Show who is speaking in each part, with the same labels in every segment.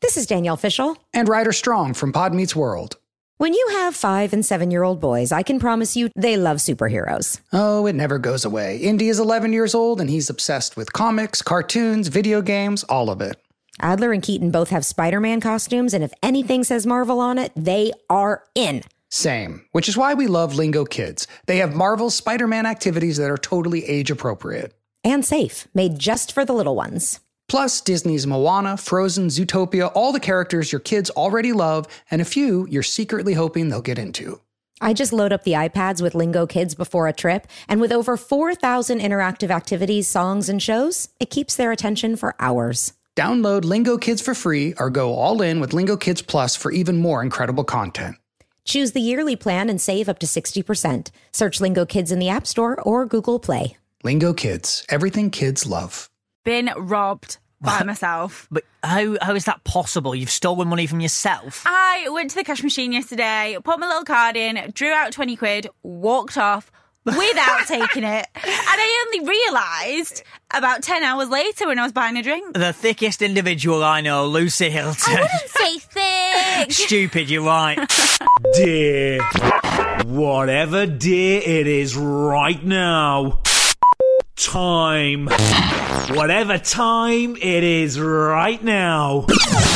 Speaker 1: This is Danielle Fishel.
Speaker 2: And Ryder Strong from Pod Meets World.
Speaker 1: When you have 5- and 7-year-old boys, I can promise you they love superheroes.
Speaker 2: Oh, it never goes away. Indy is 11 years old, and he's obsessed with comics, cartoons, video games, all of it.
Speaker 1: Adler and Keaton both have Spider-Man costumes, and if anything says Marvel on it, they are in.
Speaker 2: Same, which is why we love Lingo Kids. They have Marvel's Spider-Man activities that are totally age-appropriate.
Speaker 1: And safe, made just for the little ones.
Speaker 2: Plus, Disney's Moana, Frozen, Zootopia, all the characters your kids already love, and a few you're secretly hoping they'll get into.
Speaker 1: I just load up the iPads with Lingo Kids before a trip, and with over 4,000 interactive activities, songs, and shows, it keeps their attention for hours.
Speaker 2: Download Lingo Kids for free or go all in with Lingo Kids Plus for even more incredible content.
Speaker 1: Choose the yearly plan and save up to 60%. Search Lingo Kids in the App Store or Google Play.
Speaker 2: Lingo Kids, everything kids love.
Speaker 3: Been robbed by myself.
Speaker 4: But how is that possible? You've stolen money from yourself?
Speaker 3: I went to the cash machine yesterday, put my little card in, drew out 20 quid, walked off without taking it. And I only realised about 10 hours later when I was buying a drink.
Speaker 4: The thickest individual I know, Lucy Hilton.
Speaker 3: I wouldn't say thick.
Speaker 4: Stupid, you're right.
Speaker 5: Dear. Whatever dear it is right now. Time. Whatever time it is right now.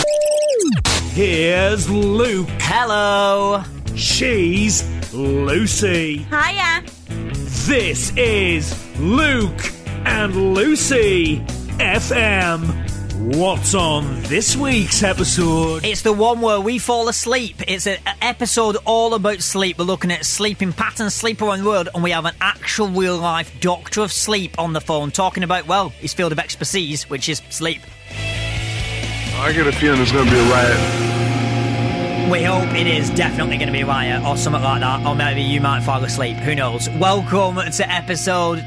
Speaker 5: Here's Luke.
Speaker 4: Hello.
Speaker 5: She's Lucy.
Speaker 3: Hiya.
Speaker 5: This is Luke and Lucy FM. What's on this week's episode?
Speaker 4: It's the one where we fall asleep. It's an episode all about sleep. We're looking at sleeping patterns, sleep around the world, and we have an actual real-life doctor of sleep on the phone talking about, well, his field of expertise, which is sleep.
Speaker 6: I get a feeling there's going to be a riot.
Speaker 4: We hope it is definitely going to be a riot or something like that, or maybe you might fall asleep. Who knows? Welcome to episode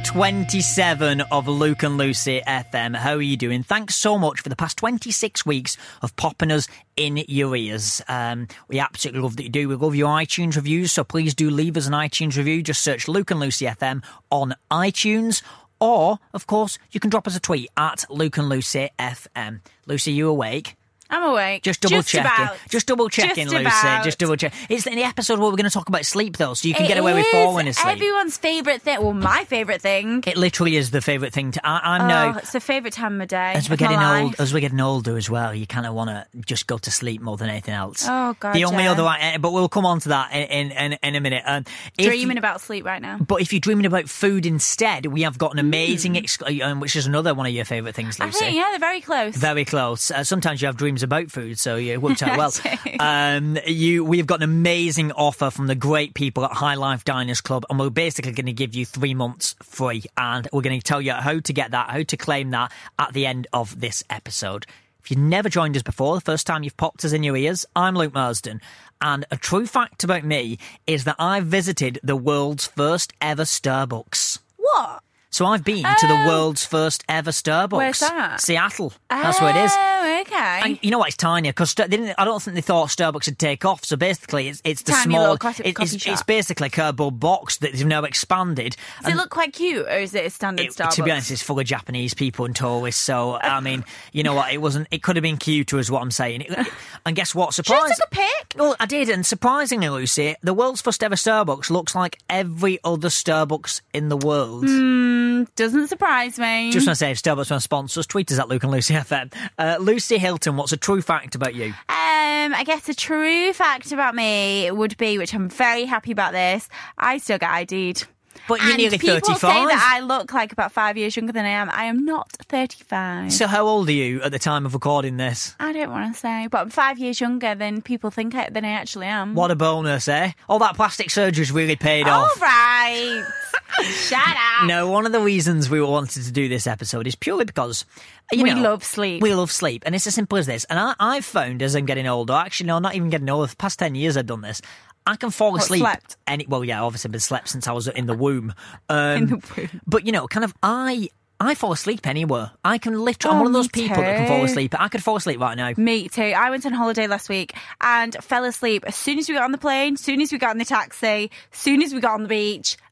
Speaker 4: 27 of Luke and Lucy FM. How are you doing? Thanks so much for the past 26 weeks of popping us in your ears. We absolutely love that you do. We love your iTunes reviews, so please do leave us an iTunes review. Just search Luke and Lucy FM on iTunes. Or, of course, you can drop us a tweet at Luke and Lucy FM. Lucy, you awake?
Speaker 3: I'm awake.
Speaker 4: Just double checking.
Speaker 3: About.
Speaker 4: Just double checking,
Speaker 3: Just
Speaker 4: Lucy.
Speaker 3: about.
Speaker 4: Just double check. It's in the episode where we're going to talk about sleep, though, so you can get away with falling asleep.
Speaker 3: Everyone's favourite thing. Well, my favourite thing.
Speaker 4: It literally is the favourite thing. I'm now.
Speaker 3: It's the favourite time of my day.
Speaker 4: As we're getting older as well, you kind of want to just go to sleep more than anything else.
Speaker 3: Oh God.
Speaker 4: The only other, but we'll come on to that in a minute.
Speaker 3: Dreaming about sleep right now.
Speaker 4: But if you're dreaming about food instead, we have got an amazing, which is another one of your favourite things, Lucy.
Speaker 3: I think, yeah, they're very close.
Speaker 4: Very close. Sometimes you have dreams about food, so it worked out well. We've got an amazing offer from the great people at High Life Diners Club, and we're basically going to give you 3 months free, and we're going to tell you how to get that, how to claim that at the end of this episode. If you've never joined us before, the first time you've popped us in your ears, I'm Luke Marsden, and a true fact about me is that I visited the world's first ever Starbucks.
Speaker 3: What?
Speaker 4: So I've been to the world's first ever Starbucks.
Speaker 3: Where's that?
Speaker 4: Seattle. That's where it is.
Speaker 3: Oh, okay.
Speaker 4: And you know what? It's tiny because I don't think they thought Starbucks would take off. So basically, it's the
Speaker 3: Tiny
Speaker 4: small.
Speaker 3: little coffee shop.
Speaker 4: It's basically a cardboard box that they've now expanded.
Speaker 3: Does it look quite cute, or is it a standard Starbucks?
Speaker 4: To be honest, it's full of Japanese people and tourists. So I mean, you know what? It could have been cuter, is what I'm saying. And guess what? Surprising.
Speaker 3: Just took a pic.
Speaker 4: Well, I did, and surprisingly, Lucy, the world's first ever Starbucks looks like every other Starbucks in the world.
Speaker 3: Doesn't surprise me.
Speaker 4: Just want to say, if Starbucks want to sponsor us, tweet us at Luke and Lucy FM. Lucy Hilton, what's a true fact about you?
Speaker 3: I guess a true fact about me would be, which I'm very happy about this, I still get ID'd.
Speaker 4: But you're nearly 35.
Speaker 3: People say that I look like about 5 years younger than I am. I am not 35.
Speaker 4: So how old are you at the time of recording this?
Speaker 3: I don't want to say, but I'm 5 years younger than people think than I actually am.
Speaker 4: What a bonus, eh? All that plastic surgery's really paid off.
Speaker 3: All right. Shut up.
Speaker 4: No, one of the reasons we wanted to do this episode is purely because
Speaker 3: we love sleep.
Speaker 4: We love sleep, and it's as simple as this. And I've found as I'm getting older, actually, no, not even getting older, for the past 10 years I've done this, I can fall asleep.
Speaker 3: Slept?
Speaker 4: Well, yeah, obviously I've been slept since I was in the womb.
Speaker 3: In the womb.
Speaker 4: But, you know, kind of, I fall asleep anywhere. I can literally, I'm one of those people that can fall asleep. I could fall asleep right now.
Speaker 3: Me too. I went on holiday last week and fell asleep as soon as we got on the plane, as soon as we got in the taxi, as soon as we got on the beach.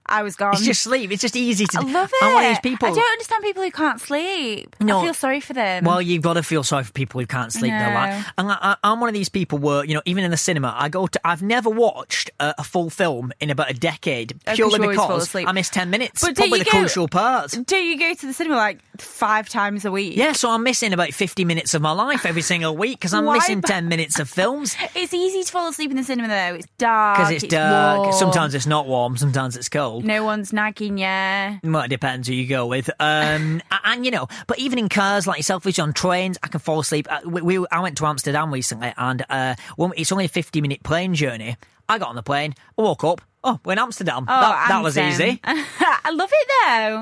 Speaker 3: I was gone.
Speaker 4: It's just sleep. It's just easy to.
Speaker 3: I love it.
Speaker 4: I'm one of these people.
Speaker 3: I don't understand people who can't sleep.
Speaker 4: No.
Speaker 3: I feel sorry for them.
Speaker 4: Well, you've got to feel sorry for people who can't sleep.
Speaker 3: No.
Speaker 4: Though, like, and I'm one of these people where, you know, even in the cinema, I've never watched a full film in about a decade purely
Speaker 3: you always fall
Speaker 4: because
Speaker 3: asleep.
Speaker 4: I miss 10 minutes.
Speaker 3: But do
Speaker 4: Probably
Speaker 3: you
Speaker 4: the
Speaker 3: go-
Speaker 4: crucial part.
Speaker 3: Do you go to the cinema like 5 times a week?
Speaker 4: Yeah, so I'm missing about 50 minutes of my life every single week because I'm
Speaker 3: Why
Speaker 4: missing
Speaker 3: ba-
Speaker 4: 10 minutes of films.
Speaker 3: It's easy to fall asleep in the cinema though. It's dark.
Speaker 4: Because it's dark.
Speaker 3: warm.
Speaker 4: Sometimes it's not warm. Sometimes it's cold.
Speaker 3: No one's nagging you.
Speaker 4: Well, it depends who you go with. And, you know, but even in cars like yourself, which on trains, I can fall asleep. I went to Amsterdam recently and it's only a 50-minute plane journey. I got on the plane, I woke up, we're in Amsterdam. That was easy.
Speaker 3: I love it though.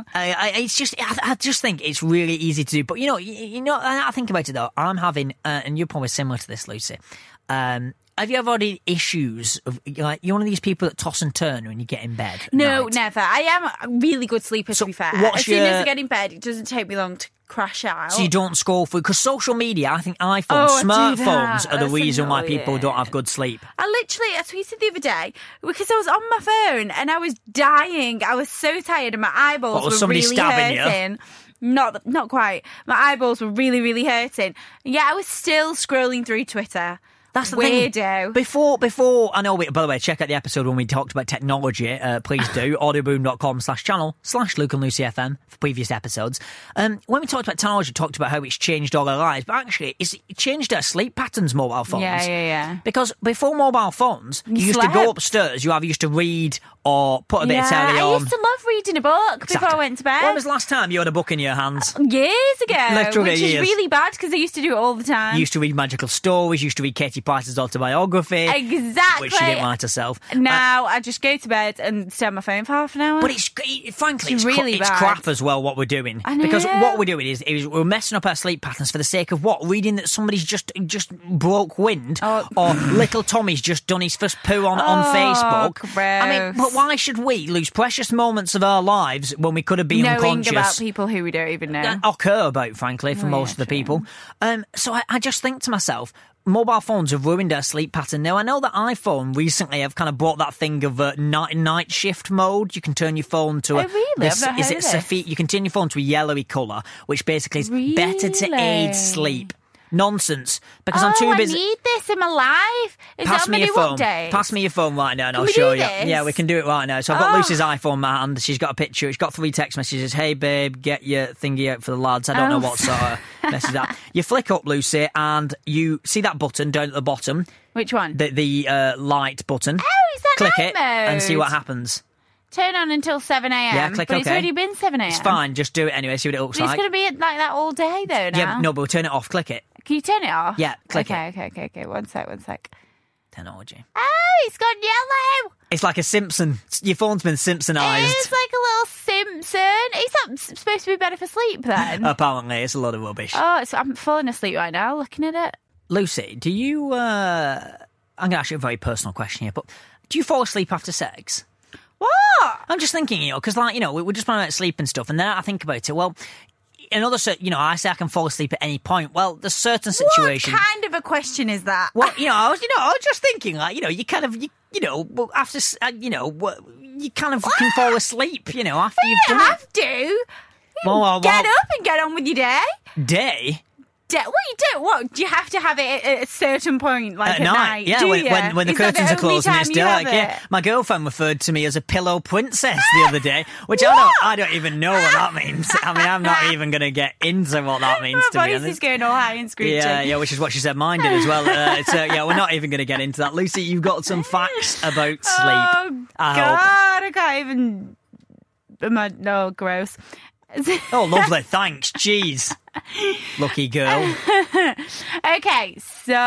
Speaker 4: I just think it's really easy to do. But, you know, I think about it though. I'm having, and you're probably similar to this, Lucy, have you ever had any issues of, like, you're one of these people that toss and turn when you get in bed? At
Speaker 3: No,
Speaker 4: night?
Speaker 3: never. I am a really good sleeper, to be fair.
Speaker 4: what's
Speaker 3: As soon as
Speaker 4: your-
Speaker 3: I get in bed, it doesn't take me long to crash out.
Speaker 4: So you don't scroll through, because social media, I think iPhones,
Speaker 3: I do
Speaker 4: smartphones
Speaker 3: that.
Speaker 4: are the
Speaker 3: That's
Speaker 4: reason why people
Speaker 3: annoying.
Speaker 4: don't have good sleep.
Speaker 3: I tweeted the other day because I was on my phone and I was dying. I was so tired and my eyeballs
Speaker 4: What, was
Speaker 3: were
Speaker 4: somebody
Speaker 3: really
Speaker 4: stabbing you?
Speaker 3: hurting. Not quite. My eyeballs were really, really hurting. And yet I was still scrolling through Twitter.
Speaker 4: That's the
Speaker 3: Weirdo.
Speaker 4: thing. Before, I know, by the way, check out the episode when we talked about technology. Please do. audioboom.com/channel/Luke and Lucy FM for previous episodes. When we talked about technology, we talked about how it's changed all our lives, but actually, it changed our sleep patterns, mobile phones.
Speaker 3: Yeah.
Speaker 4: Because before mobile phones, you used to go
Speaker 3: slept.
Speaker 4: upstairs, you either used to read or put a bit of telly
Speaker 3: I
Speaker 4: on.
Speaker 3: used to love reading a book before I went to bed.
Speaker 4: When was the last time you had a book in your hands?
Speaker 3: Years ago.
Speaker 4: Literally
Speaker 3: which
Speaker 4: years.
Speaker 3: is really bad because I used to do it all the time.
Speaker 4: You used to read magical stories, you used to read Katie Price's autobiography.
Speaker 3: Exactly.
Speaker 4: Which she didn't write herself.
Speaker 3: Now I just go to bed and stay on my phone for half an hour.
Speaker 4: But frankly,
Speaker 3: It's really
Speaker 4: it's
Speaker 3: bad.
Speaker 4: crap as well, what we're doing.
Speaker 3: I know.
Speaker 4: Because what we're doing is we're messing up our sleep patterns for the sake of what? Reading that somebody's just broke wind,
Speaker 3: Oh.
Speaker 4: or little Tommy's just done his first poo on Facebook.
Speaker 3: Gross.
Speaker 4: I mean, but why should we lose precious moments of our lives when we could have been
Speaker 3: knowing
Speaker 4: unconscious?
Speaker 3: about people who we don't even know.
Speaker 4: Or care about, frankly, for most of the people. So I just think to myself, mobile phones have ruined our sleep pattern. Now, I know that iPhone recently have kind of brought that thing of night shift mode. You can turn your phone to
Speaker 3: Oh, really? I've not heard of this.
Speaker 4: You can turn your phone to a yellowy colour, which basically is better to aid
Speaker 3: Really?
Speaker 4: sleep. Nonsense. Because I'm too busy.
Speaker 3: I need this in my life. Is
Speaker 4: Pass
Speaker 3: it on
Speaker 4: me
Speaker 3: my
Speaker 4: your
Speaker 3: new
Speaker 4: phone.
Speaker 3: update?
Speaker 4: Pass me your phone right now and I'll
Speaker 3: we
Speaker 4: show
Speaker 3: do
Speaker 4: you.
Speaker 3: this?
Speaker 4: Yeah, we can do it right now. So I've got
Speaker 3: Oh.
Speaker 4: Lucy's iPhone in my hand. She's got a picture. It's got 3 text messages. Hey, babe, get your thingy out for the lads. I don't know what sort of message that. You flick up, Lucy, and you see that button down at the bottom.
Speaker 3: Which one?
Speaker 4: The light button.
Speaker 3: Oh, is that
Speaker 4: Click
Speaker 3: night
Speaker 4: it
Speaker 3: mode?
Speaker 4: and see what happens.
Speaker 3: Turn on until 7 a.m.
Speaker 4: Yeah, click
Speaker 3: but it's
Speaker 4: OK.
Speaker 3: already been 7 a.m.
Speaker 4: It's fine. Just do it anyway. See what it looks
Speaker 3: But it's
Speaker 4: like.
Speaker 3: going to be like that all day though now.
Speaker 4: Yeah, no, but we'll turn it off. Click it.
Speaker 3: Can you turn it off?
Speaker 4: Yeah, click
Speaker 3: okay, Okay. One sec.
Speaker 4: Technology.
Speaker 3: Oh, it's gone yellow.
Speaker 4: It's like a Simpson. Your phone's been Simpsonised.
Speaker 3: It's like a little Simpson. Is that supposed to be better for sleep then?
Speaker 4: Apparently, it's a lot of rubbish.
Speaker 3: I'm falling asleep right now looking at it.
Speaker 4: Lucy, do you... I'm going to ask you a very personal question here, but do you fall asleep after sex?
Speaker 3: What?
Speaker 4: I'm just thinking, because, we're just talking about sleep and stuff, and then I think about it, well... I say I can fall asleep at any point. Well, there's certain situations.
Speaker 3: What kind of a question is that?
Speaker 4: Well, I was just thinking, you kind of, after, you kind of can fall asleep, after you've
Speaker 3: You
Speaker 4: done
Speaker 3: have to. You get up and get on with your day.
Speaker 4: it. Day?
Speaker 3: What you do? What do you have to have it at a certain point, like at night?
Speaker 4: Yeah,
Speaker 3: do
Speaker 4: when
Speaker 3: you?
Speaker 4: the
Speaker 3: Is that
Speaker 4: curtains are
Speaker 3: only
Speaker 4: closed and
Speaker 3: time
Speaker 4: it's
Speaker 3: you
Speaker 4: dark.
Speaker 3: have
Speaker 4: Yeah,
Speaker 3: it?
Speaker 4: my girlfriend referred to me as a pillow princess the other day, which I don't even know what that means. I mean, I'm not even going to get into what that means, to
Speaker 3: My
Speaker 4: be
Speaker 3: voice is
Speaker 4: honest.
Speaker 3: going all high and screeching.
Speaker 4: Yeah, which is what she said mine did as well. We're not even going to get into that. Lucy, you've got some facts about sleep.
Speaker 3: Oh
Speaker 4: I hope.
Speaker 3: God, I can't even. No, gross.
Speaker 4: Oh, lovely. Thanks. Jeez. Lucky girl.
Speaker 3: Okay,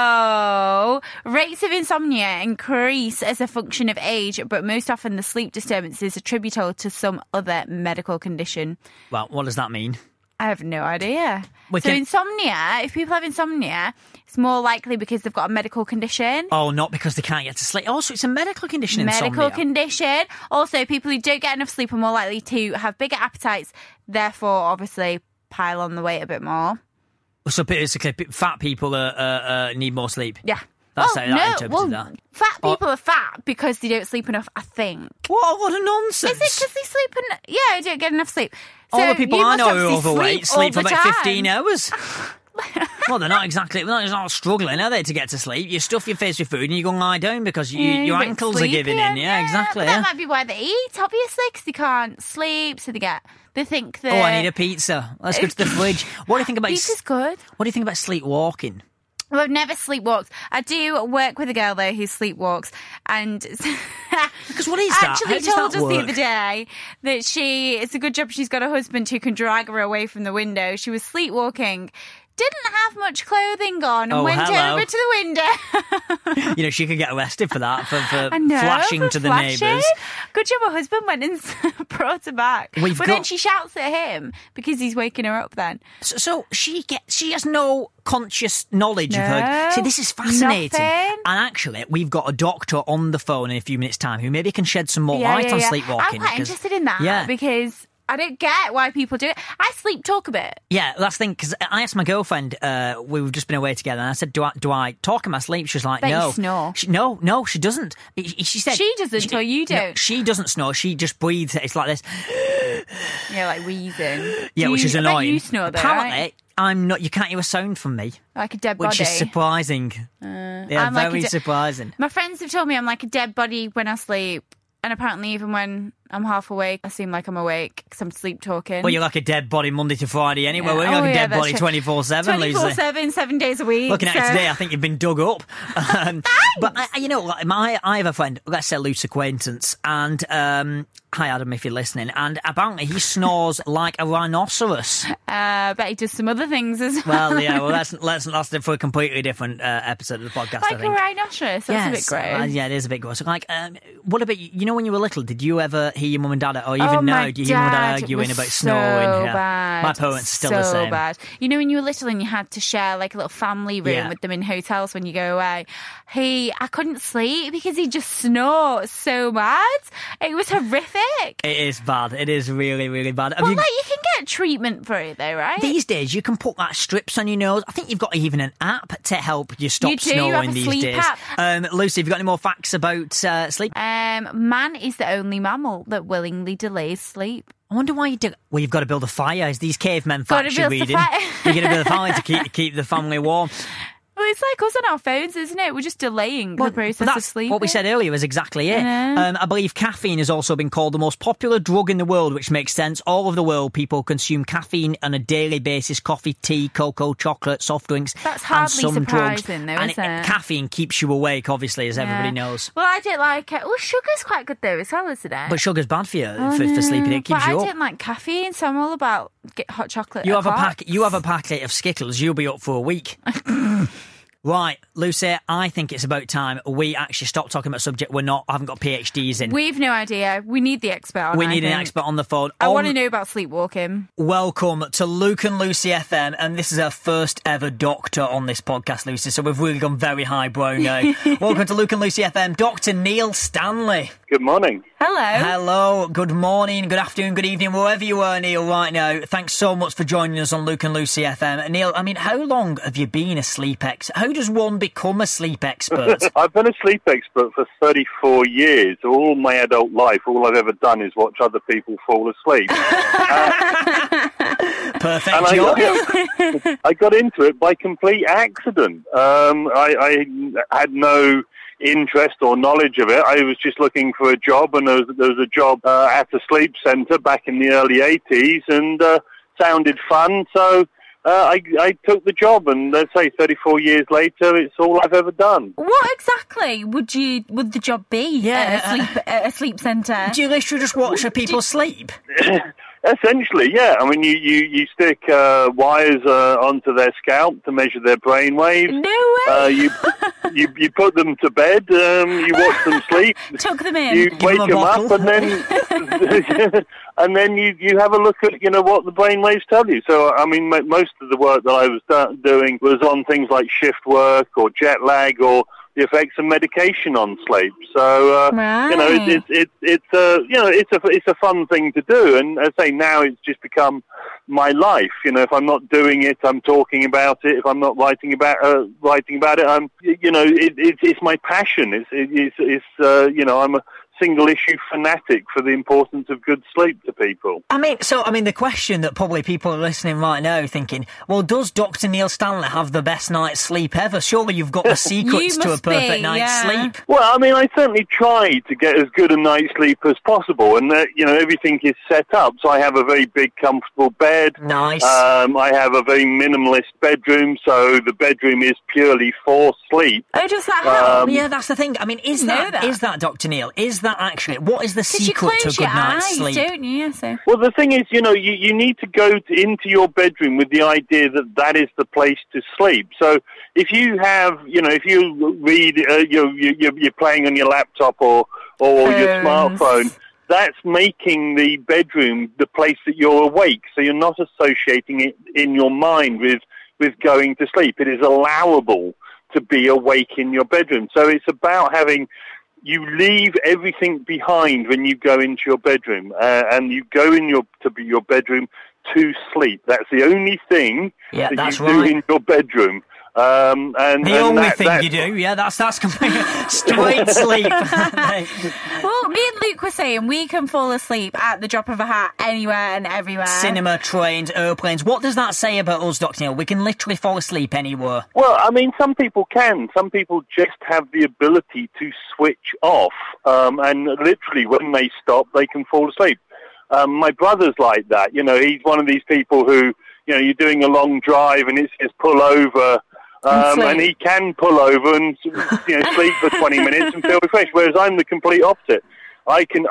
Speaker 3: so rates of insomnia increase as a function of age, but most often the sleep disturbance is attributable to some other medical condition.
Speaker 4: Well, what does that mean?
Speaker 3: I have no idea.
Speaker 4: We
Speaker 3: So
Speaker 4: can-
Speaker 3: insomnia, if people have insomnia, it's more likely because they've got a medical condition.
Speaker 4: Oh, not because they can't get to sleep. Also, it's a medical condition,
Speaker 3: Medical
Speaker 4: insomnia.
Speaker 3: condition. Also, people who don't get enough sleep are more likely to have bigger appetites, therefore, obviously, pile on the weight a bit more.
Speaker 4: So basically, fat people need more sleep.
Speaker 3: Yeah.
Speaker 4: That's how that interpreted that.
Speaker 3: Fat people are fat because they don't sleep enough, I think.
Speaker 4: What a nonsense.
Speaker 3: Is it because they sleep I don't get enough sleep.
Speaker 4: All
Speaker 3: So
Speaker 4: the people
Speaker 3: you
Speaker 4: I
Speaker 3: must
Speaker 4: know who are
Speaker 3: obviously
Speaker 4: overweight sleep for
Speaker 3: all the
Speaker 4: about
Speaker 3: time.
Speaker 4: 15 hours. Well, they're not struggling, are they, to get to sleep? You stuff your face with food and you go and lie down because your
Speaker 3: a bit
Speaker 4: ankles are
Speaker 3: sleepy,
Speaker 4: giving in. Yeah, exactly.
Speaker 3: But that might be why they eat, obviously, because they can't sleep, so they think that...
Speaker 4: Oh, I need a pizza. Let's go to the fridge. What do you think about...
Speaker 3: Pizza's good.
Speaker 4: What do you think about sleepwalking?
Speaker 3: Well, I've never sleepwalked. I do work with a girl, though, who sleepwalks, and...
Speaker 4: Because what is that?
Speaker 3: Actually
Speaker 4: How does
Speaker 3: told
Speaker 4: that
Speaker 3: us
Speaker 4: work?
Speaker 3: the other day that it's a good job she's got a husband who can drag her away from the window. She was sleepwalking, didn't have much clothing on, and went
Speaker 4: hello.
Speaker 3: over to the window.
Speaker 4: You know, she could get arrested for that, for
Speaker 3: I know,
Speaker 4: flashing
Speaker 3: for
Speaker 4: to the
Speaker 3: flashing.
Speaker 4: neighbours.
Speaker 3: Good job her husband went and brought her back. Then she shouts at him because he's waking her up then.
Speaker 4: So she has no conscious knowledge of her. See, this is fascinating.
Speaker 3: Nothing.
Speaker 4: And actually, we've got a doctor on the phone in a few minutes' time who maybe can shed some more light on sleepwalking.
Speaker 3: I'm quite interested in that because I don't get why people do it. I sleep talk a bit.
Speaker 4: Yeah, that's the thing, because I asked my girlfriend, we've just been away together, and I said, do I talk in my sleep? She was like,
Speaker 3: Bet
Speaker 4: no.
Speaker 3: you snore.
Speaker 4: No, she doesn't. She said...
Speaker 3: She doesn't, or you don't?
Speaker 4: No, she doesn't snore, she just breathes. It's like this.
Speaker 3: Yeah, like wheezing.
Speaker 4: Yeah, which is
Speaker 3: I bet
Speaker 4: annoying.
Speaker 3: you snore though,
Speaker 4: Apparently,
Speaker 3: right?
Speaker 4: I'm not... You can't hear a sound from me.
Speaker 3: Like a dead body.
Speaker 4: Which is surprising. Yeah,
Speaker 3: I'm like
Speaker 4: very surprising.
Speaker 3: My friends have told me I'm like a dead body when I sleep. And apparently even when I'm half awake, I seem like I'm awake because I'm sleep talking.
Speaker 4: Well, you're like a dead body Monday to Friday anyway.
Speaker 3: Yeah.
Speaker 4: Well, you're like a dead
Speaker 3: that's
Speaker 4: body
Speaker 3: true.
Speaker 4: 24/7, Lucy.
Speaker 3: 24/7, 7 days a week.
Speaker 4: Looking at it today, I think you've been dug up. But you know, like, I have a friend, let's say loose acquaintance, and hi Adam, if you're listening, and apparently he snores like a rhinoceros.
Speaker 3: I bet he does some other things as well.
Speaker 4: Well, yeah, well that's for a completely different episode of the podcast.
Speaker 3: Like
Speaker 4: I think.
Speaker 3: a rhinoceros. That's a bit gross.
Speaker 4: Yeah, it is a bit gross. Like, what about you? Know, when you were little, did you ever hear your mum and dad, or even
Speaker 3: Oh,
Speaker 4: now,
Speaker 3: my
Speaker 4: do you hear your mum and dad
Speaker 3: dad
Speaker 4: arguing
Speaker 3: was
Speaker 4: about
Speaker 3: so
Speaker 4: snoring? Yeah.
Speaker 3: bad.
Speaker 4: My parents still
Speaker 3: so
Speaker 4: the same.
Speaker 3: Bad. You know, when you were little and you had to share like a little family room
Speaker 4: Yeah.
Speaker 3: with them in hotels when you go away. I couldn't sleep because he just snored so bad. It was horrific.
Speaker 4: It is bad. It is really, really bad.
Speaker 3: Well, like you can get treatment for it though, right?
Speaker 4: These days, you can put like strips on your nose. I think you've got even an app to help you stop
Speaker 3: You do,
Speaker 4: snoring
Speaker 3: you have a
Speaker 4: these
Speaker 3: sleep
Speaker 4: days.
Speaker 3: app.
Speaker 4: Lucy, have you got any more facts about sleep?
Speaker 3: Man is the only mammal that willingly delays sleep.
Speaker 4: I wonder why you do. Well, you've got to build a fire. It's these cavemen
Speaker 3: Gotta
Speaker 4: facts you're
Speaker 3: build the
Speaker 4: reading.
Speaker 3: fire.
Speaker 4: You're going to build a fire to keep the family warm.
Speaker 3: Well, it's like us on our phones, isn't it? We're just delaying the process of sleep.
Speaker 4: What we said earlier is exactly it. I believe caffeine has also been called the most popular drug in the world, which makes sense. All over the world, people consume caffeine on a daily basis: coffee, tea, cocoa, chocolate, soft drinks,
Speaker 3: That's
Speaker 4: and
Speaker 3: hardly
Speaker 4: some drugs.
Speaker 3: surprising, though,
Speaker 4: And
Speaker 3: isn't it?
Speaker 4: caffeine keeps you awake, obviously, as everybody knows.
Speaker 3: Well, I don't like it. Well, sugar's quite good though as well, isn't it?
Speaker 4: But sugar's bad for you for sleeping. It keeps
Speaker 3: but
Speaker 4: you
Speaker 3: I
Speaker 4: up.
Speaker 3: don't like caffeine, so I'm all about get hot chocolate.
Speaker 4: You
Speaker 3: at
Speaker 4: have a
Speaker 3: Clark's.
Speaker 4: packet of Skittles, you'll be up for a week. Right, Lucy, I think it's about time we actually stop talking about a subject I haven't got PhDs in.
Speaker 3: We've no idea. We need the expert on.
Speaker 4: We
Speaker 3: I
Speaker 4: need an
Speaker 3: think.
Speaker 4: expert on the phone.
Speaker 3: I want to know about sleepwalking.
Speaker 4: Welcome to Luke and Lucy FM, and this is our first ever doctor on this podcast, Lucy, so we've really gone very highbrow now. Welcome to Luke and Lucy FM, Dr. Neil Stanley.
Speaker 7: Good morning.
Speaker 3: Hello.
Speaker 4: Hello, good morning, good afternoon, good evening, wherever you are, Neil, right now. Thanks so much for joining us on Luke and Lucy FM. Neil, I mean, how long have you been a sleep expert? How does one become a sleep expert?
Speaker 7: I've been a sleep expert for 34 years. All my adult life, all I've ever done is watch other people fall asleep.
Speaker 4: Perfect
Speaker 7: And
Speaker 4: job.
Speaker 7: I got into it by complete accident. I had no interest or knowledge of it. I was just looking for a job, and there was a job at a sleep centre back in the early 80s, and sounded fun, so I took the job, and let's say 34 years later, it's all I've ever done.
Speaker 3: What exactly would the job be at a sleep centre?
Speaker 4: Do you literally just watch people sleep?
Speaker 7: Essentially, yeah. I mean, you stick wires onto their scalp to measure their brain waves.
Speaker 3: No way.
Speaker 7: You put them to bed. You watch them sleep.
Speaker 3: Tuck them in.
Speaker 7: You
Speaker 4: Give
Speaker 7: wake
Speaker 4: them a
Speaker 7: them up,
Speaker 4: bottle.
Speaker 7: and then and then you have a look at what the brain waves tell you. So, I mean, most of the work that I was doing was on things like shift work or jet lag or the effects of medication on sleep. So
Speaker 3: Right.
Speaker 7: it's a fun thing to do, and as I say, now it's just become my life. You know, if I'm not doing it, I'm talking about it. If I'm not writing about it, it's my passion. I'm a single issue fanatic for the importance of good sleep to people.
Speaker 4: I mean, the question that probably people are listening right now thinking, well, does Dr. Neil Stanley have the best night's sleep ever? Surely you've got the secrets to a perfect night's sleep.
Speaker 7: Well, I mean, I certainly try to get as good a night's sleep as possible, and everything is set up. So I have a very big, comfortable bed.
Speaker 4: Nice.
Speaker 7: I have a very minimalist bedroom, so the bedroom is purely for sleep.
Speaker 3: Oh, does that help?
Speaker 4: Yeah, that's the thing. I mean, is that Dr. Neil? Is that actually what is the secret to a good night's sleep?
Speaker 3: Don't you? So.
Speaker 7: Well, the thing is, you need to go into your bedroom with the idea that is the place to sleep. So if you have, if you read, you're playing on your laptop or your smartphone, that's making the bedroom the place that you're awake. So you're not associating it in your mind with going to sleep. It is allowable to be awake in your bedroom. So it's about you leave everything behind when you go into your bedroom, and you go to your bedroom to sleep. That's the only thing that you do in your bedroom.
Speaker 4: The only thing you do, that's complete straight sleep.
Speaker 3: Well, me and Luke were saying we can fall asleep at the drop of a hat anywhere and everywhere.
Speaker 4: Cinema, trains, airplanes. What does that say about us, Dr. Neil? We can literally fall asleep anywhere.
Speaker 7: Well, I mean, some people can. Some people just have the ability to switch off, and literally when they stop, they can fall asleep. My brother's like that. He's one of these people who, you're doing a long drive and it says pull over. And he can pull over and sleep for 20 minutes and feel refreshed, whereas I'm the complete opposite. I can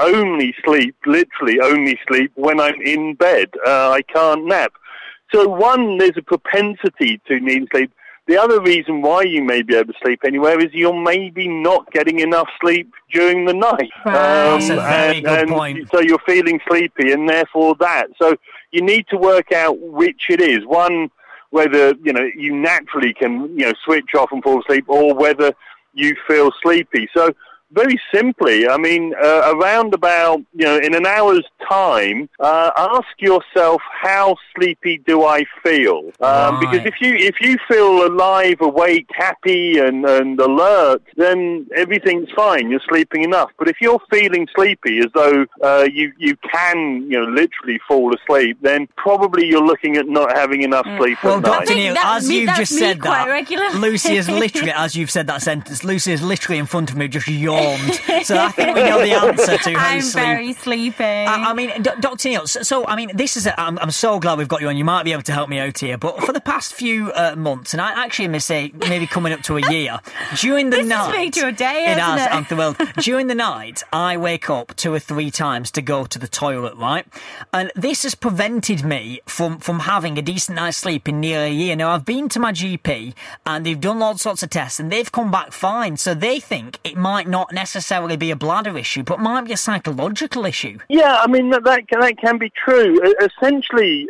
Speaker 7: literally only sleep when I'm in bed. I can't nap. So there's a propensity to need sleep. The other reason why you may be able to sleep anywhere is you're maybe not getting enough sleep during the night.
Speaker 4: That's a very good point.
Speaker 7: So you're feeling sleepy and therefore that. So you need to work out which it is. One, whether you naturally can switch off and fall asleep, or whether you feel sleepy. So very simply, I mean, around about in an hour's time, ask yourself, how sleepy do I feel? Because if you feel alive, awake, happy, and alert, then everything's fine. You're sleeping enough. But if you're feeling sleepy, as though you can literally fall asleep, then probably you're looking at not having enough sleep at night.
Speaker 4: Well, Dr. Neil, as you've just said that,
Speaker 3: Lucy
Speaker 4: is literally, as you've said that sentence, Lucy is literally in front of me, just yawned. So I think we know the answer to how you sleep.
Speaker 3: I'm very sleepy.
Speaker 4: I mean, Dr. Neil, so I mean, this is I'm so glad we've got you on. You might be able to help me out here. But for the past few months, and I actually may say maybe coming up to a year, during the night...
Speaker 3: This has made you a day, hasn't it?
Speaker 4: I'm thrilled. During the night, I wake up 2 or 3 times to go to the toilet, right? And this has prevented me from having a decent night's sleep in nearly a year. Now, I've been to my GP, and they've done all sorts of tests, and they've come back fine. So they think it might not necessarily be a bladder issue, but might be a psychological issue.
Speaker 7: Yeah, I mean, that can be true. Essentially,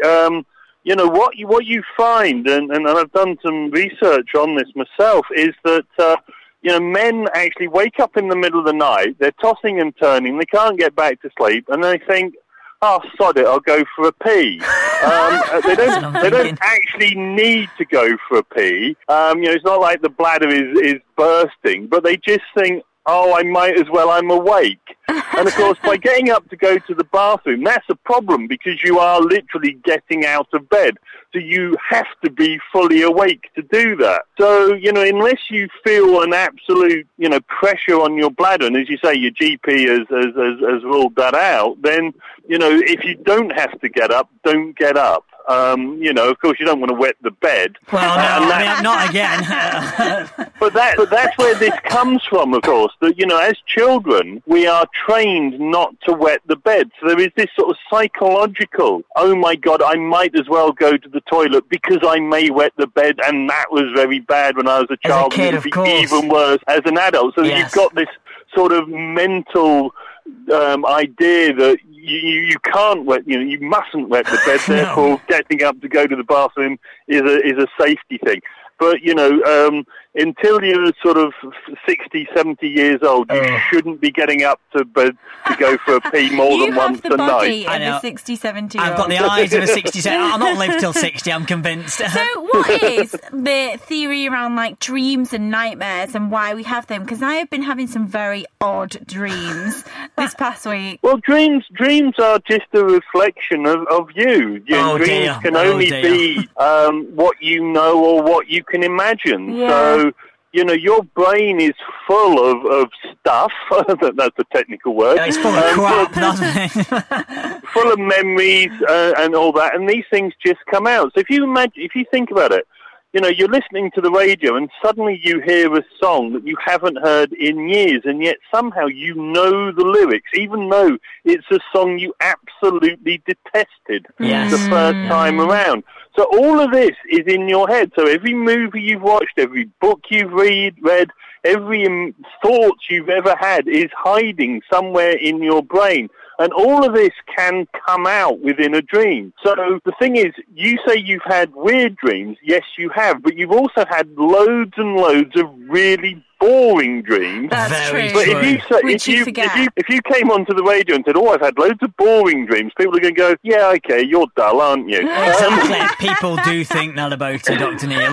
Speaker 7: what you find, and I've done some research on this myself, is that, men actually wake up in the middle of the night, they're tossing and turning, they can't get back to sleep, and they think, oh, sod it, I'll go for a pee. They don't actually need to go for a pee. It's not like the bladder is bursting, but they just think, oh, I might as well, I'm awake. And of course, by getting up to go to the bathroom, that's a problem because you are literally getting out of bed. So you have to be fully awake to do that. So, unless you feel an absolute, pressure on your bladder, and as you say, your GP has ruled that out, then, if you don't have to get up, don't get up. Of course, you don't want to wet the bed.
Speaker 4: Well, no, not again.
Speaker 7: But that's where this comes from, of course. That, as children, we are trained not to wet the bed. So there is this sort of psychological, oh my God, I might as well go to the toilet because I may wet the bed, and that was very bad when I was a child.
Speaker 4: As a kid,
Speaker 7: it would be even worse as an adult. So you've got this sort of mental idea that you can't wet, you mustn't wet the bed. Therefore, getting up to go to the bathroom is a safety thing. But until you're sort of 60, 70 years old, you shouldn't be getting up to bed to go for a pee more than once a night.
Speaker 3: You have the body of a 60, 70-year-old.
Speaker 4: I've got the eyes of a 67. I'll not live till 60, I'm convinced.
Speaker 3: So what is the theory around like dreams and nightmares and why we have them? Because I have been having some very odd dreams this past week.
Speaker 7: Well, dreams are just a reflection of you. Dreams can only be what you know or what you can imagine.
Speaker 3: Yeah.
Speaker 7: So, your brain is full of stuff. That's a technical word.
Speaker 4: Yeah, it's full of crap, doesn't it?
Speaker 7: Full of memories and all that, and these things just come out. So if you think about it, you're listening to the radio and suddenly you hear a song that you haven't heard in years, and yet somehow you know the lyrics, even though it's a song you absolutely detested the first time around. So all of this is in your head. So every movie you've watched, every book you've read, every thoughts you've ever had is hiding somewhere in your brain. And all of this can come out within a dream. So the thing is, you say you've had weird dreams. Yes, you have. But you've also had loads and loads of really boring dreams.
Speaker 3: That's true.
Speaker 7: But if you came onto the radio and said, I've had loads of boring dreams, people are going to go, yeah, okay, you're dull, aren't you?
Speaker 4: Exactly. People do think that about you, Dr. Neil.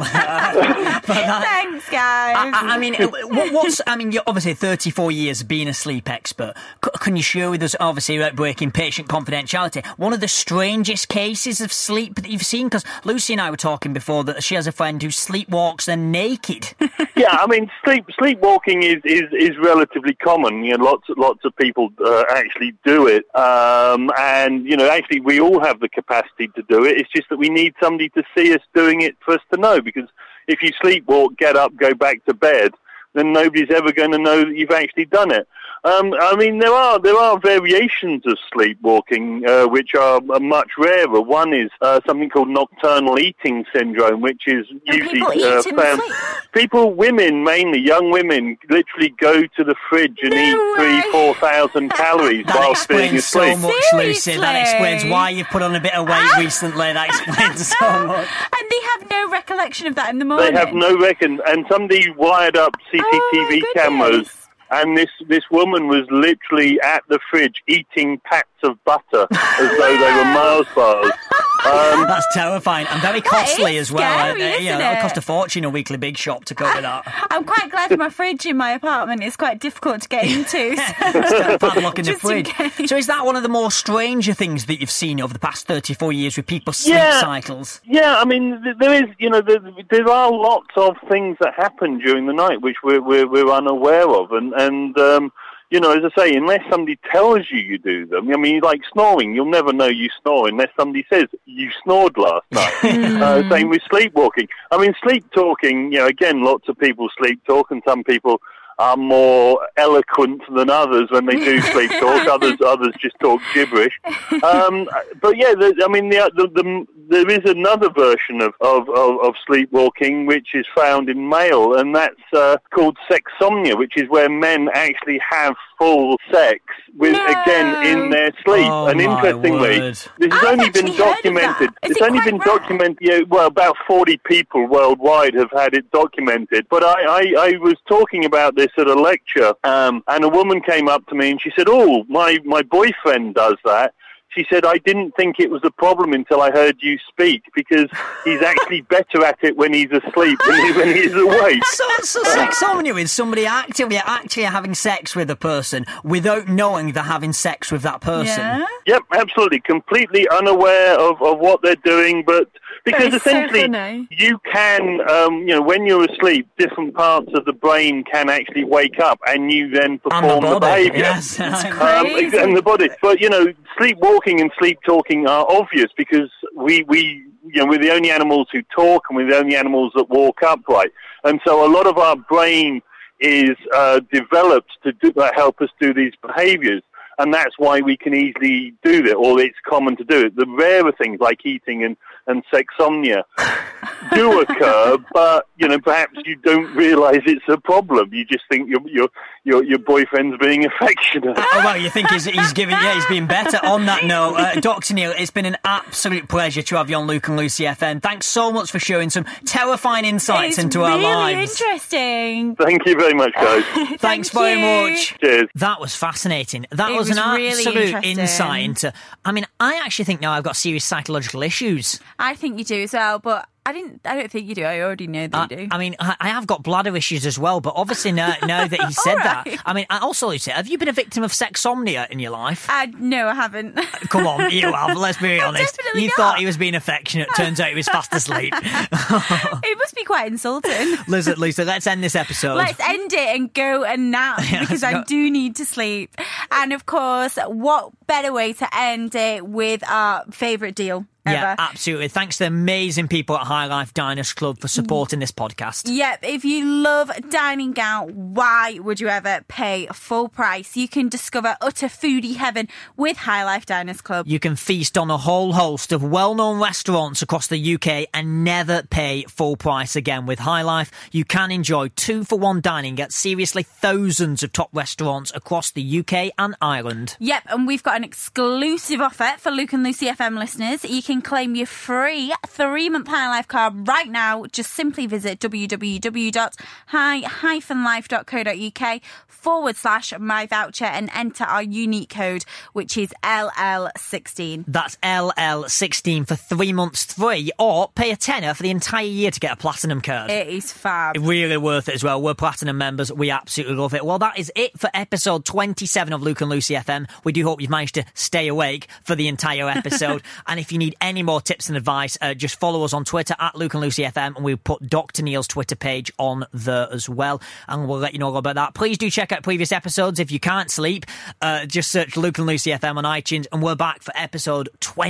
Speaker 3: Thanks, guys.
Speaker 4: I mean, you're obviously 34 years being a sleep expert. Can you share with us, obviously, without breaking patient confidentiality, one of the strangest cases of sleep that you've seen? Because Lucy and I were talking before that she has a friend who sleepwalks then naked.
Speaker 7: Yeah, I mean, sleepwalking is relatively common. Lots of people actually do it, and actually we all have the capacity to do it. It's just that we need somebody to see us doing it for us to know. Because if you sleepwalk, get up, go back to bed, then nobody's ever going to know that you've actually done it. I mean, there are variations of sleepwalking which are much rarer. One is something called nocturnal eating syndrome, which is usually women mainly, young women, literally go to the fridge and eat 3,000-4,000 calories whilst being asleep.
Speaker 4: So much, Lucy. That explains why you've put on a bit of weight recently. That explains so much.
Speaker 3: And they have no recollection of that in the morning.
Speaker 7: They have no and somebody wired up CCTV cameras. And this woman was literally at the fridge eating pats of butter as though they were Mars bars.
Speaker 4: That's terrifying and very costly as well.
Speaker 3: Scary,
Speaker 4: That would cost a fortune a weekly big shop to cover that.
Speaker 3: I'm quite glad my fridge in my apartment is quite difficult to get into.
Speaker 4: Padlock in the fridge. So is that one of the more stranger things that you've seen over the past 34 years with people's sleep cycles? Yeah,
Speaker 7: I mean, there is, there are lots of things that happen during the night which we're unaware of, and as I say, unless somebody tells you do them, I mean, like snoring, you'll never know you snore unless somebody says you snored last night. Same with sleepwalking. I mean, sleep talking, again, lots of people sleep talk, and some people are more eloquent than others when they do sleep talk. Others just talk gibberish. But yeah, there is another version of sleepwalking which is found in male, and that's called sexsomnia, which is where men actually have full sex again in their sleep. And interestingly, this has only been documented. It's only been documented. About 40 people worldwide have had it documented. But I was talking about this at a lecture, and a woman came up to me and she said, my boyfriend does that. She said, I didn't think it was a problem until I heard you speak, because he's actually better at it when he's asleep than when he's awake.
Speaker 4: So sexsomnia is somebody actually having sex with a person without knowing they're having sex with that person. Yeah?
Speaker 7: Yep, absolutely. Completely unaware of what they're doing, but because essentially you can, when you're asleep, different parts of the brain can actually wake up and you then perform the behaviour.
Speaker 4: Yes.
Speaker 7: And the body. But, sleepwalking and sleep talking are obvious because we're the only animals who talk, and we're the only animals that walk upright. And so a lot of our brain is developed to help us do these behaviours. And that's why we can easily do that, or it's common to do it. The rarer things like eating and sexsomnia do occur, but perhaps you don't realise it's a problem. You just think your boyfriend's being affectionate.
Speaker 4: Oh, well, you think he's being better. On that note, Dr. Neil, it's been an absolute pleasure to have you on Luke and Lucy FM. Thanks so much for showing some terrifying insights into our lives.
Speaker 3: It's really interesting.
Speaker 7: Thank you very much, guys.
Speaker 4: Thanks very much.
Speaker 7: Cheers.
Speaker 4: That was fascinating. That
Speaker 3: It
Speaker 4: was an
Speaker 3: was really
Speaker 4: absolute
Speaker 3: interesting.
Speaker 4: insight into... I mean, I actually think now I've got serious psychological issues.
Speaker 3: I think you do as well, but I don't think you do. I already know that you do.
Speaker 4: I mean, I have got bladder issues as well, but obviously now that he said that, I mean, I also, Lucy, have you been a victim of sexomnia in your life?
Speaker 3: No, I haven't.
Speaker 4: Come on, you have. Let's be honest.
Speaker 3: Definitely
Speaker 4: You
Speaker 3: not.
Speaker 4: thought he was being affectionate. Turns out he was fast asleep.
Speaker 3: It must be quite insulting.
Speaker 4: Listen, Lisa, let's end this episode.
Speaker 3: Let's end it and go and nap because I do need to sleep. And of course, what better way to end it with our favourite deal ever?
Speaker 4: Yeah, absolutely. Thanks to the amazing people at High Life Diners Club for supporting this podcast.
Speaker 3: Yep, if you love dining out, why would you ever pay full price? You can discover utter foodie heaven with High Life Diners Club.
Speaker 4: You can feast on a whole host of well-known restaurants across the UK and never pay full price again. With High Life, you can enjoy 2-for-1 dining at seriously thousands of top restaurants across the UK and Ireland.
Speaker 3: Yep, and we've got an exclusive offer for Luke and Lucy FM listeners. You can claim your free 3-month High Life card right now. Just simply visit www.high-life.co.uk/my voucher and enter our unique code, which is LL16.
Speaker 4: That's LL16 for 3 months free, or pay a tenner for the entire year to get a platinum card.
Speaker 3: It is fab.
Speaker 4: Really worth it as well. We're platinum members. We absolutely love it. Well, that is it for episode 27 of Luke and Lucy FM. We do hope you've managed to stay awake for the entire episode. And if you need any more tips and advice, just follow us on Twitter at Luke and Lucy FM, and we'll put Dr. Neil's Twitter page on there as well, and we'll let you know all about that. Please do check out previous episodes. If you can't sleep, just search Luke and Lucy FM on iTunes, and we're back for episode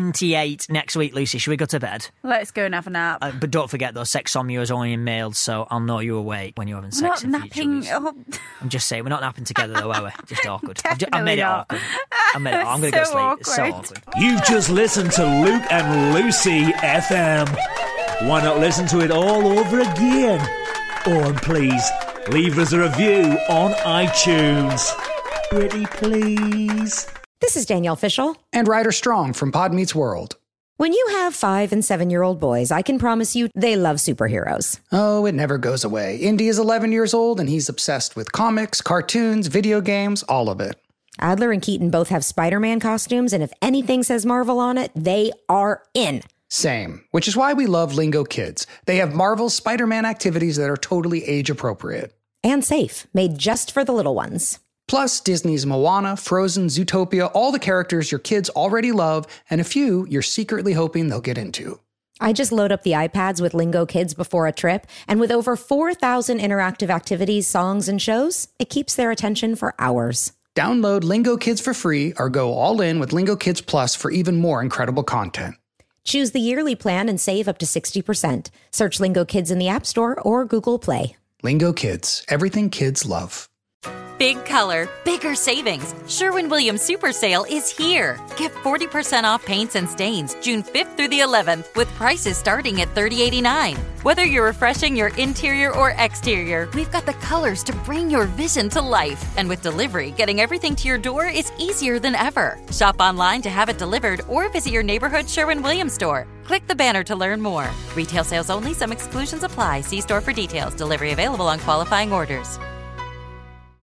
Speaker 4: 28 next week. Lucy, should we go to bed?
Speaker 3: Let's go and have a nap.
Speaker 4: But don't forget, though, sexomnia is only in males, so I'll know you're awake when you're having
Speaker 3: We're
Speaker 4: sex.
Speaker 3: not napping.
Speaker 4: I'm just saying, we're not napping together, though, are we? Just awkward. I
Speaker 3: Definitely
Speaker 4: made it
Speaker 3: not.
Speaker 4: awkward. I'm going to go
Speaker 3: So
Speaker 4: sleep. It's so
Speaker 3: awkward.
Speaker 4: awkward.
Speaker 5: You've just listened to Luke and Lucy FM. Why not listen to it all over again? Oh, and please, leave us a review on iTunes. Pretty please.
Speaker 1: This is Danielle Fishel.
Speaker 2: And Ryder Strong from Pod Meets World.
Speaker 1: When you have 5- and 7-year-old boys, I can promise you they love superheroes.
Speaker 2: Oh, it never goes away. Indy is 11 years old and he's obsessed with comics, cartoons, video games, all of it.
Speaker 1: Adler and Keaton both have Spider-Man costumes, and if anything says Marvel on it, they are in.
Speaker 2: Same, which is why we love Lingo Kids. They have Marvel's Spider-Man activities that are totally age-appropriate.
Speaker 1: And safe, made just for the little ones.
Speaker 2: Plus, Disney's Moana, Frozen, Zootopia, all the characters your kids already love, and a few you're secretly hoping they'll get into.
Speaker 1: I just load up the iPads with Lingo Kids before a trip, and with over 4,000 interactive activities, songs, and shows, it keeps their attention for hours.
Speaker 2: Download Lingo Kids for free or go all in with Lingo Kids Plus for even more incredible content.
Speaker 1: Choose the yearly plan and save up to 60%. Search Lingo Kids in the App Store or Google Play.
Speaker 2: Lingo Kids, everything kids love.
Speaker 8: Big color, bigger savings. Sherwin-Williams Super Sale is here. Get 40% off paints and stains June 5th through the 11th with prices starting at $30.89. Whether you're refreshing your interior or exterior, we've got the colors to bring your vision to life. And with delivery, getting everything to your door is easier than ever. Shop online to have it delivered or visit your neighborhood Sherwin-Williams store. Click the banner to learn more. Retail sales only. Some exclusions apply. See store for details. Delivery available on qualifying orders.